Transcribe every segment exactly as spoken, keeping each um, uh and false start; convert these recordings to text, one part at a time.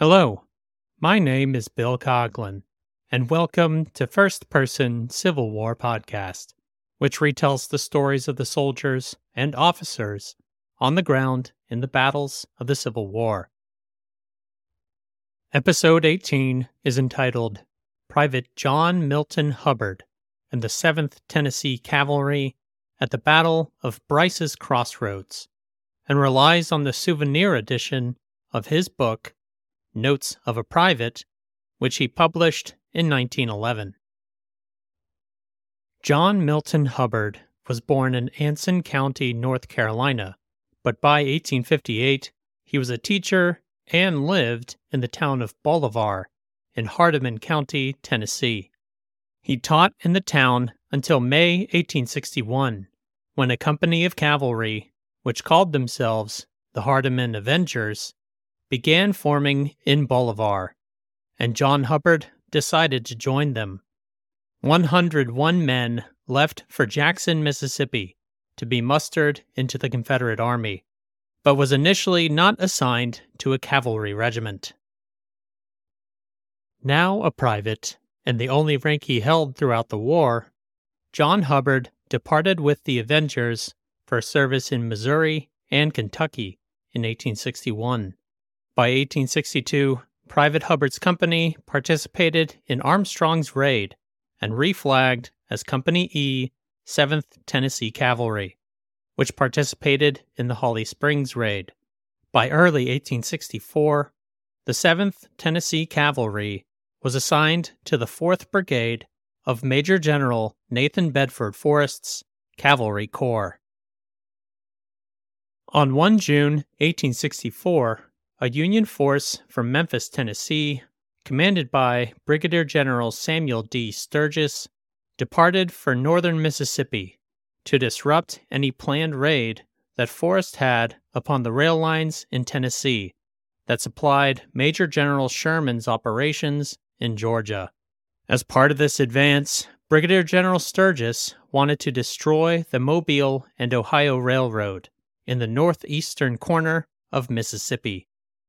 Hello, my name is Bill Coughlin, and welcome to First Person Civil War Podcast, which retells the stories of the soldiers and officers on the ground in the battles of the Civil War. Episode eighteen is entitled Private John Milton Hubbard and the seventh Tennessee Cavalry at the Battle of Bryce's Crossroads, and relies on the souvenir edition of his book, Notes of a Private, which he published in nineteen eleven. John Milton Hubbard was born in Anson County, North Carolina, but by eighteen fifty-eight he was a teacher and lived in the town of Bolivar in Hardeman County, Tennessee. He taught in the town until May eighteen sixty-one, when a company of cavalry, which called themselves the Hardeman Avengers, began forming in Bolivar, and John Hubbard decided to join them. one hundred one men left for Jackson, Mississippi, to be mustered into the Confederate Army, but was initially not assigned to a cavalry regiment. Now a private, and the only rank he held throughout the war, John Hubbard departed with the Avengers for service in Missouri and Kentucky in eighteen sixty-one. By eighteen sixty-two, Private Hubbard's company participated in Armstrong's raid and reflagged as Company E, seventh Tennessee Cavalry, which participated in the Holly Springs raid. By early eighteen sixty-four, the seventh Tennessee Cavalry was assigned to the fourth Brigade of Major General Nathan Bedford Forrest's Cavalry Corps. On the first of June eighteen sixty-four, a Union force from Memphis, Tennessee, commanded by Brigadier General Samuel D. Sturgis, departed for northern Mississippi to disrupt any planned raid that Forrest had upon the rail lines in Tennessee that supplied Major General Sherman's operations in Georgia. As part of this advance, Brigadier General Sturgis wanted to destroy the Mobile and Ohio Railroad in the northeastern corner of Mississippi.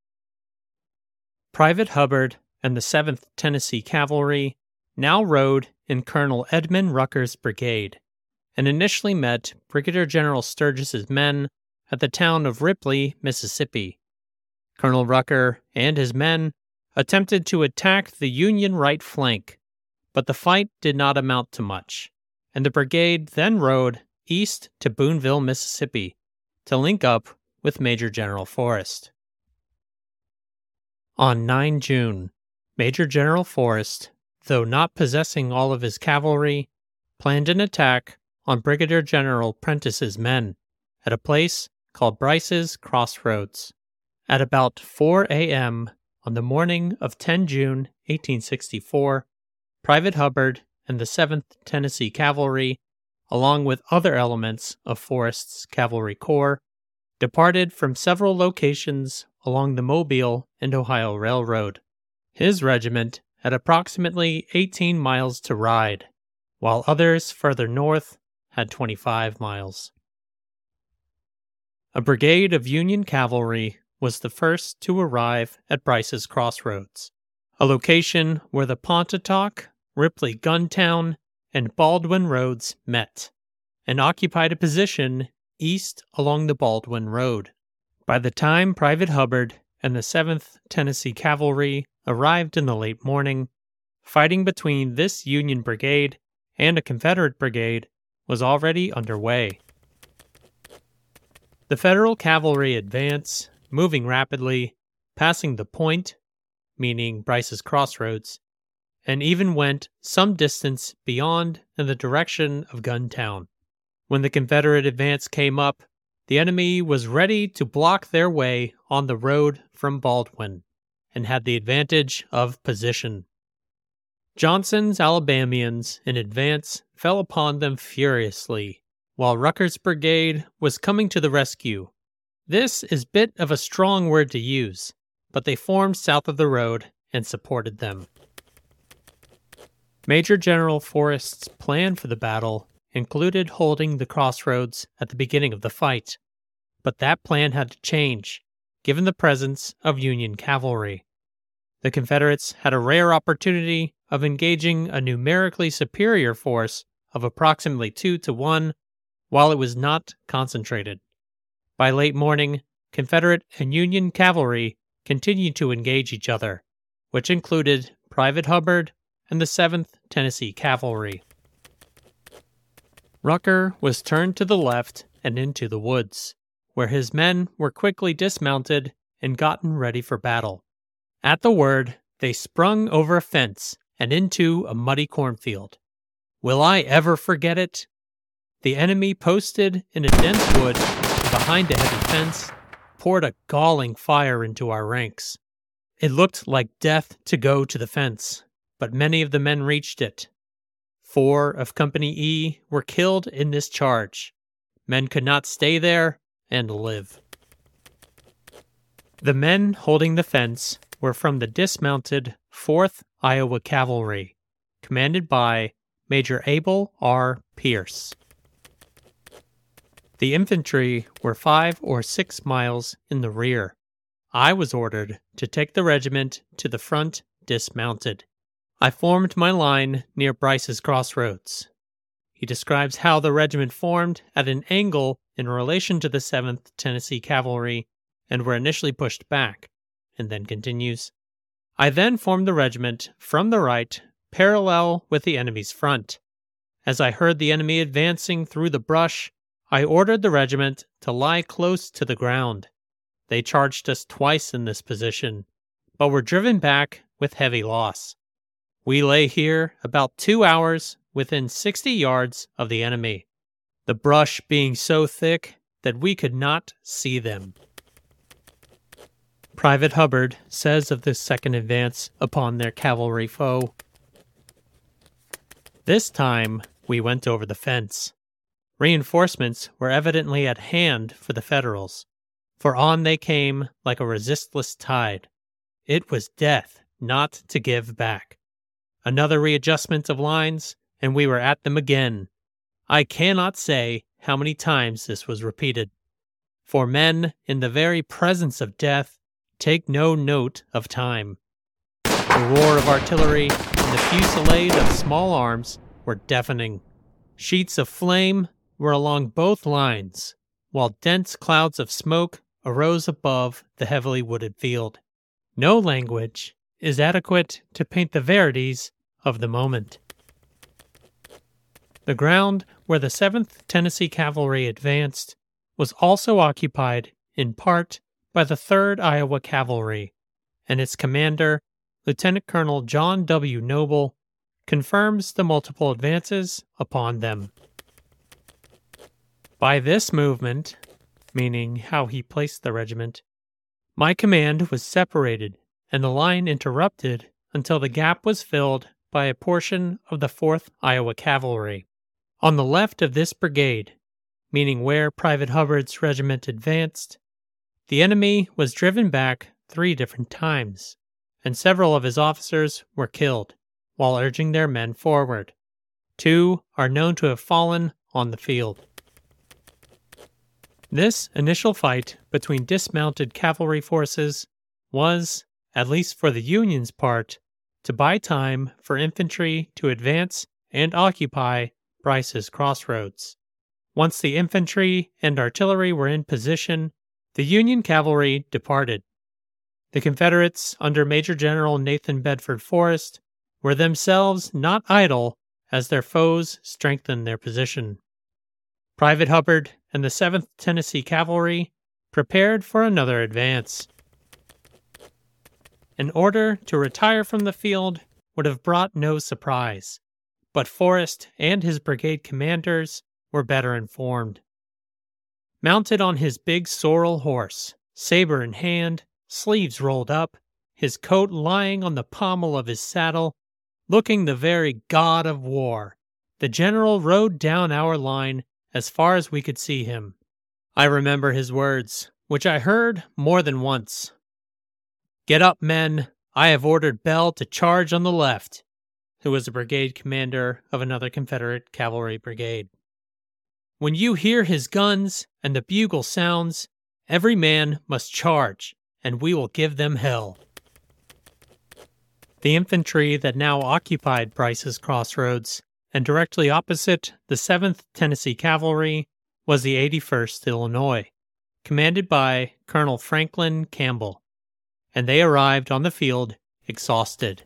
Private Hubbard and the seventh Tennessee Cavalry now rode in Colonel Edmund Rucker's brigade, and initially met Brigadier General Sturgis's men at the town of Ripley, Mississippi. Colonel Rucker and his men attempted to attack the Union right flank, but the fight did not amount to much, and the brigade then rode east to Boonville, Mississippi, to link up with Major General Forrest. On the ninth of June, Major General Forrest, though not possessing all of his cavalry, planned an attack on Brigadier General Prentice's men at a place called Bryce's Crossroads. At about four a.m. on the morning of the tenth of June, eighteen sixty-four, Private Hubbard and the seventh Tennessee Cavalry, along with other elements of Forrest's Cavalry Corps, departed from several locations along the Mobile and Ohio Railroad. His regiment had approximately eighteen miles to ride, while others further north had twenty-five miles. A brigade of Union cavalry was the first to arrive at Bryce's Crossroads, a location where the Pontotoc, Ripley Guntown, and Baldwin roads met, and occupied a position east along the Baldwin Road. By the time Private Hubbard and the seventh Tennessee Cavalry arrived in the late morning, fighting between this Union brigade and a Confederate brigade was already underway. The Federal cavalry advance, moving rapidly, passing the point, meaning Bryce's Crossroads, and even went some distance beyond in the direction of Guntown. When the Confederate advance came up, the enemy was ready to block their way on the road from Baldwin, and had the advantage of position. Johnson's Alabamians in advance fell upon them furiously, while Rucker's brigade was coming to the rescue. This is a bit of a strong word to use, but they formed south of the road and supported them. Major General Forrest's plan for the battle included holding the crossroads at the beginning of the fight, but that plan had to change, given the presence of Union cavalry. The Confederates had a rare opportunity of engaging a numerically superior force of approximately two to one while it was not concentrated. By late morning, Confederate and Union cavalry continued to engage each other, which included Private Hubbard and the seventh Tennessee Cavalry. Rucker was turned to the left and into the woods, where his men were quickly dismounted and gotten ready for battle. At the word, they sprung over a fence and into a muddy cornfield. Will I ever forget it? The enemy, posted in a dense wood and behind a heavy fence, poured a galling fire into our ranks. It looked like death to go to the fence, but many of the men reached it. Four of Company E were killed in this charge. Men could not stay there and live. The men holding the fence were from the dismounted fourth Iowa Cavalry, commanded by Major Abel R. Pierce. The infantry were five or six miles in the rear. I was ordered to take the regiment to the front dismounted. I formed my line near Bryce's Crossroads. He describes how the regiment formed at an angle in relation to the seventh Tennessee Cavalry and were initially pushed back, and then continues, I then formed the regiment from the right, parallel with the enemy's front. As I heard the enemy advancing through the brush, I ordered the regiment to lie close to the ground. They charged us twice in this position, but were driven back with heavy loss. We lay here about two hours within sixty yards of the enemy, the brush being so thick that we could not see them. Private Hubbard says of this second advance upon their cavalry foe, This time we went over the fence. Reinforcements were evidently at hand for the Federals, for on they came like a resistless tide. It was death not to give back. Another readjustment of lines, and we were at them again. I cannot say how many times this was repeated, for men in the very presence of death take no note of time. The roar of artillery and the fusillade of small arms were deafening. Sheets of flame were along both lines, while dense clouds of smoke arose above the heavily wooded field. No language is adequate to paint the verities of the moment. The ground where the seventh Tennessee Cavalry advanced was also occupied in part by the third Iowa Cavalry, and its commander, Lieutenant Colonel John W. Noble, confirms the multiple advances upon them. By this movement, meaning how he placed the regiment, my command was separated and the line interrupted until the gap was filled by a portion of the fourth Iowa Cavalry. On the left of this brigade, meaning where Private Hubbard's regiment advanced, the enemy was driven back three different times, and several of his officers were killed while urging their men forward. Two are known to have fallen on the field. This initial fight between dismounted cavalry forces was, at least for the Union's part, to buy time for infantry to advance and occupy Bryce's Crossroads. Once the infantry and artillery were in position, the Union cavalry departed. The Confederates, under Major General Nathan Bedford Forrest, were themselves not idle as their foes strengthened their position. Private Hubbard and the seventh Tennessee Cavalry prepared for another advance. An order to retire from the field would have brought no surprise, but Forrest and his brigade commanders were better informed. Mounted on his big sorrel horse, saber in hand, sleeves rolled up, his coat lying on the pommel of his saddle, looking the very god of war, the general rode down our line as far as we could see him. I remember his words, which I heard more than once. "Get up, men. I have ordered Bell to charge on the left," who was a brigade commander of another Confederate cavalry brigade. "When you hear his guns and the bugle sounds, every man must charge, and we will give them hell." The infantry that now occupied Price's Crossroads, and directly opposite the seventh Tennessee Cavalry, was the eighty-first Illinois, commanded by Colonel Franklin Campbell, and they arrived on the field exhausted.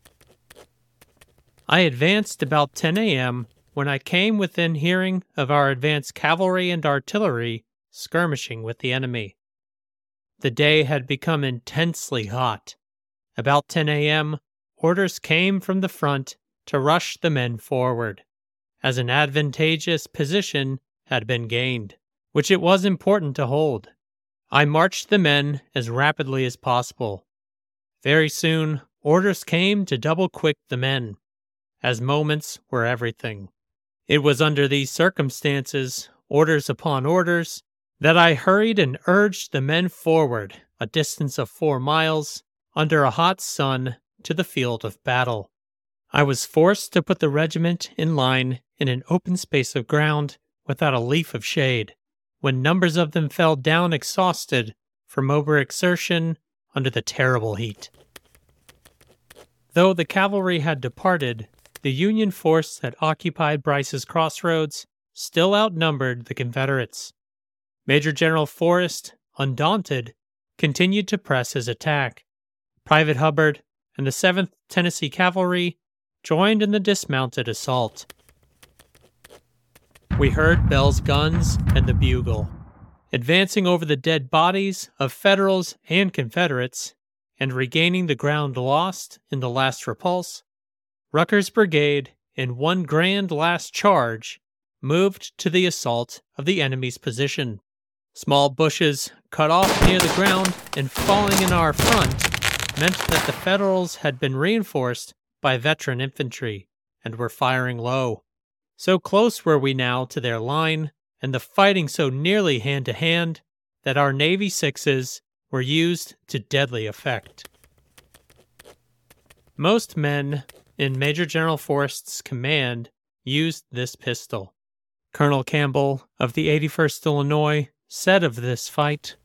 I advanced about ten a.m. when I came within hearing of our advanced cavalry and artillery skirmishing with the enemy. The day had become intensely hot. About ten a.m., orders came from the front to rush the men forward, as an advantageous position had been gained, which it was important to hold. I marched the men as rapidly as possible. Very soon, orders came to double-quick the men, as moments were everything. It was under these circumstances, orders upon orders, that I hurried and urged the men forward a distance of four miles, under a hot sun, to the field of battle. I was forced to put the regiment in line in an open space of ground without a leaf of shade, when numbers of them fell down exhausted from overexertion under the terrible heat. Though the cavalry had departed, the Union force that occupied Price's Crossroads still outnumbered the Confederates. Major General Forrest, undaunted, continued to press his attack. Private Hubbard and the seventh Tennessee Cavalry joined in the dismounted assault. We heard Bell's guns and the bugle. Advancing over the dead bodies of Federals and Confederates, and regaining the ground lost in the last repulse, Rucker's brigade, in one grand last charge, moved to the assault of the enemy's position. Small bushes cut off near the ground and falling in our front meant that the Federals had been reinforced by veteran infantry and were firing low. So close were we now to their line, and the fighting so nearly hand-to-hand, that our Navy sixes were used to deadly effect. Most men in Major General Forrest's command used this pistol. Colonel Campbell of the eighty-first Illinois said of this fight,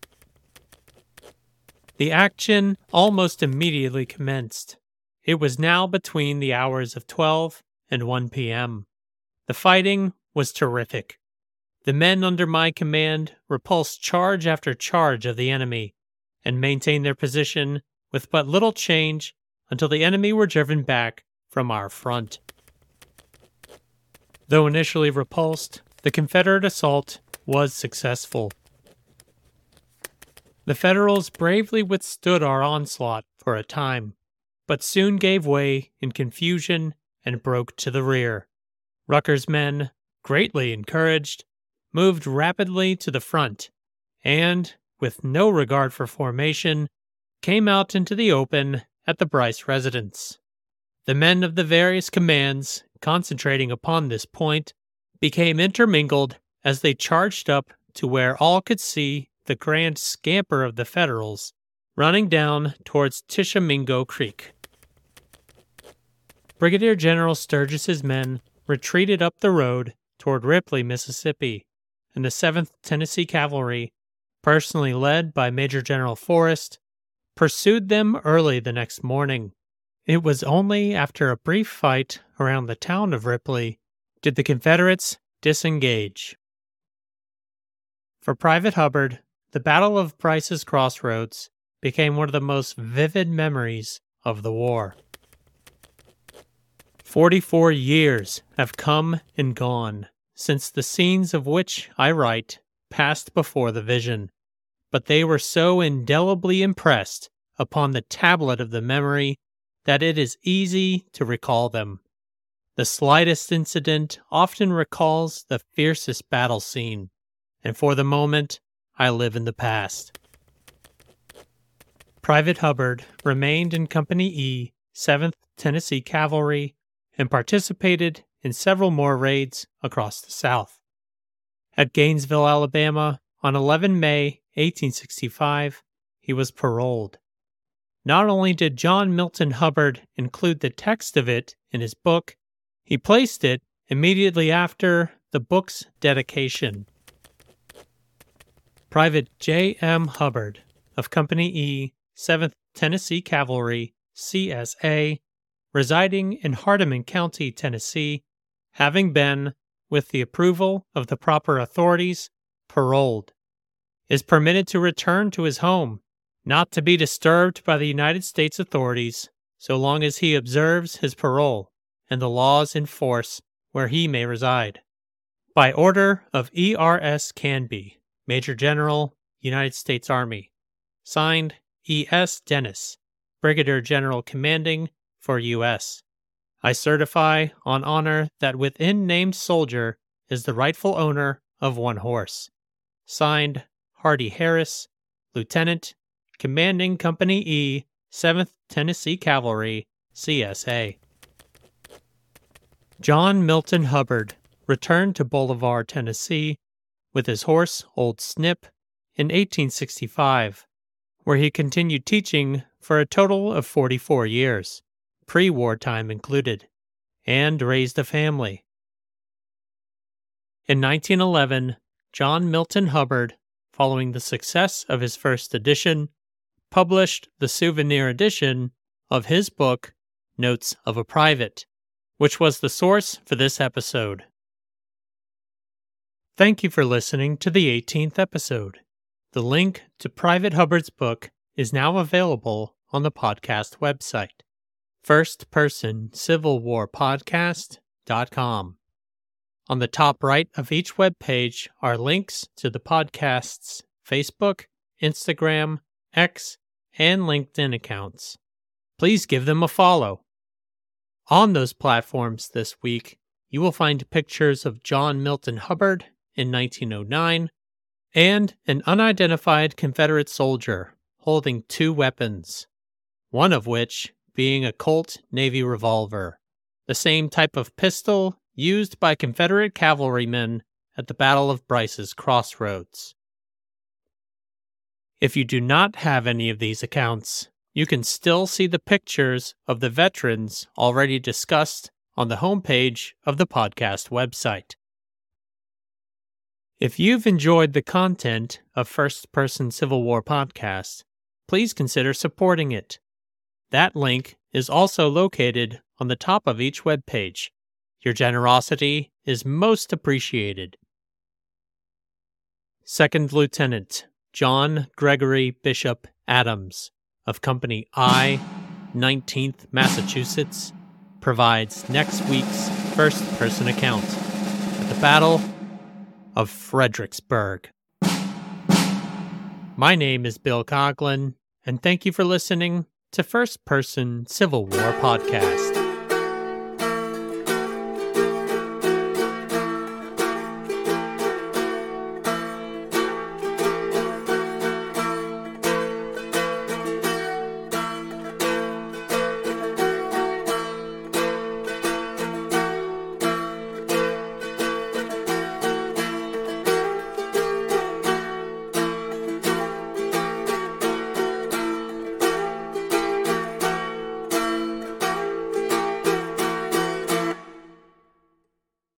"The action almost immediately commenced. It was now between the hours of twelve and one p.m. The fighting was terrific. The men under my command repulsed charge after charge of the enemy and maintained their position with but little change until the enemy were driven back from our front. Though initially repulsed, the Confederate assault was successful. The Federals bravely withstood our onslaught for a time, but soon gave way in confusion and broke to the rear. Rucker's men, greatly encouraged, moved rapidly to the front, and, with no regard for formation, came out into the open at the Price residence. The men of the various commands, concentrating upon this point, became intermingled as they charged up to where all could see the grand scamper of the Federals running down towards Tishomingo Creek. Brigadier General Sturgis's men retreated up the road toward Ripley, Mississippi, and the seventh Tennessee Cavalry, personally led by Major General Forrest, pursued them early the next morning. It was only after a brief fight around the town of Ripley did the Confederates disengage. For Private Hubbard, the Battle of Price's Crossroads became one of the most vivid memories of the war. Forty-four years have come and gone since the scenes of which I write passed before the vision, but they were so indelibly impressed upon the tablet of the memory that it is easy to recall them. The slightest incident often recalls the fiercest battle scene, and for the moment, I live in the past. Private Hubbard remained in Company E, seventh Tennessee Cavalry, and participated in several more raids across the South. At Gainesville, Alabama, on the eleventh of May, eighteen sixty-five, he was paroled. Not only did John Milton Hubbard include the text of it in his book, he placed it immediately after the book's dedication. Private J M. Hubbard of Company E, seventh Tennessee Cavalry, C S A, residing in Hardeman County, Tennessee, having been, with the approval of the proper authorities, paroled, is permitted to return to his home, not to be disturbed by the United States authorities, so long as he observes his parole and the laws in force where he may reside. By order of E R S Canby, Major General, United States Army. Signed, E S Dennis, Brigadier General Commanding for U S I certify on honor that within named soldier is the rightful owner of one horse. Signed, Hardy Harris, Lieutenant, Commanding Company E, seventh Tennessee Cavalry, C S A. John Milton Hubbard returned to Bolivar, Tennessee, with his horse, Old Snip, in eighteen sixty-five, where he continued teaching for a total of forty-four years, pre-war time included, and raised a family. In nineteen eleven, John Milton Hubbard, following the success of his first edition, published the souvenir edition of his book, Notes of a Private, which was the source for this episode. Thank you for listening to the eighteenth episode. The link to Private Hubbard's book is now available on the podcast website, first person civil war podcast dot com. On the top right of each web page are links to the podcast's Facebook, Instagram, X, and LinkedIn accounts. Please give them a follow. On those platforms this week, you will find pictures of John Milton Hubbard in nineteen oh nine and an unidentified Confederate soldier holding two weapons, one of which being a Colt Navy revolver, the same type of pistol used by Confederate cavalrymen at the Battle of Bryce's Crossroads. If you do not have any of these accounts, you can still see the pictures of the veterans already discussed on the homepage of the podcast website. If you've enjoyed the content of First Person Civil War Podcast, please consider supporting it. That link is also located on the top of each web page. Your generosity is most appreciated. Second Lieutenant John Gregory Bishop Adams of Company I, nineteenth Massachusetts, provides next week's first-person account at the Battle of Fredericksburg. My name is Bill Coughlin, and thank you for listening to First Person Civil War Podcast.